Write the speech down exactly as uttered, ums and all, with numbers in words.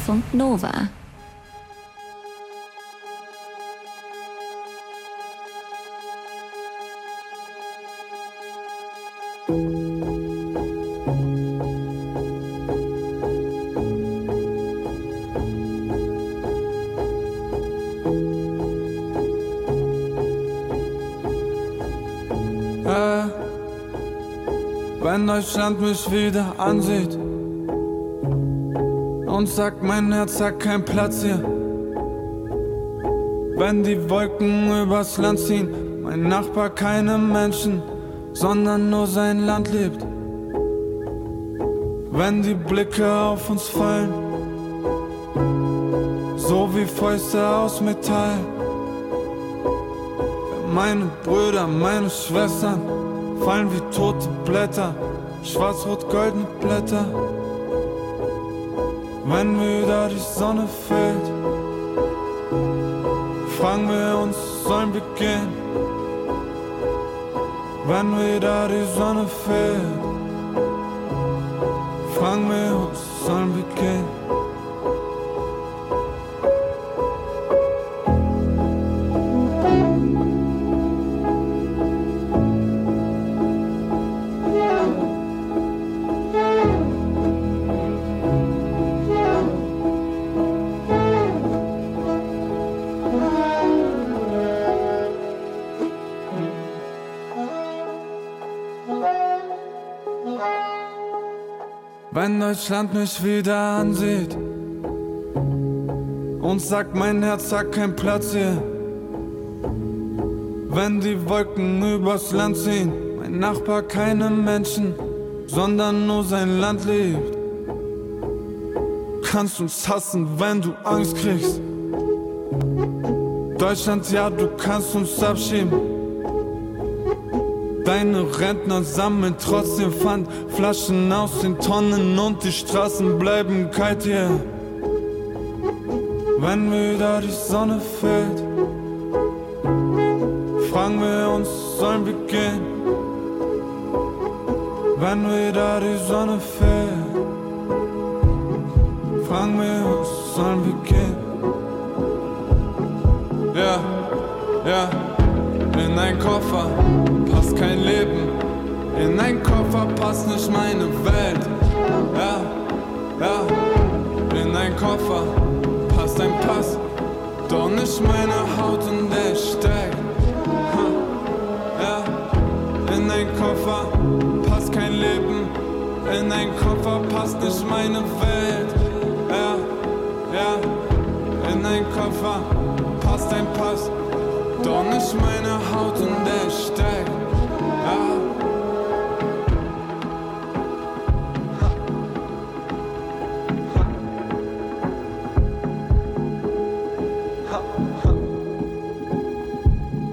Deutschlandfunk Nova. Wenn Deutschland mich wieder ansieht und sagt, mein Herz hat keinen Platz hier. Wenn die Wolken übers Land ziehen, mein Nachbar keine Menschen, sondern nur sein Land liebt. Wenn die Blicke auf uns fallen, so wie Fäuste aus Metall. Wenn meine Brüder, meine Schwestern fallen wie tote Blätter, schwarz-rot-goldene Blätter. Wenn wieder die Sonne fällt, fragen wir uns, sollen wir gehen? Wenn wieder die Sonne fällt, fragen wir uns, sollen wir gehen? Wenn Deutschland mich wieder ansieht und sagt, mein Herz hat keinen Platz hier. Wenn die Wolken übers Land ziehen, mein Nachbar keine Menschen, sondern nur sein Land liebt. Kannst uns hassen, wenn du Angst kriegst. Deutschland, ja, du kannst uns abschieben. Deine Rentner sammeln trotzdem Pfand, Flaschen aus den Tonnen und die Straßen bleiben kalt hier. Wenn wieder die Sonne fällt, fragen wir uns, sollen wir gehen? Wenn wieder die Sonne fällt, fragen wir uns, sollen wir gehen? Ja, ja, in ein Koffer passt kein Leben, in ein Koffer passt nicht meine Welt. Ja, ja, in ein Koffer passt ein Pass, doch nicht meine Haut und der steckt. Ha, ja, in ein Koffer passt kein Leben, in ein Koffer passt nicht meine Welt. Ja, ja, in ein Koffer passt ein Pass, doch nicht meine Haut und der steckt.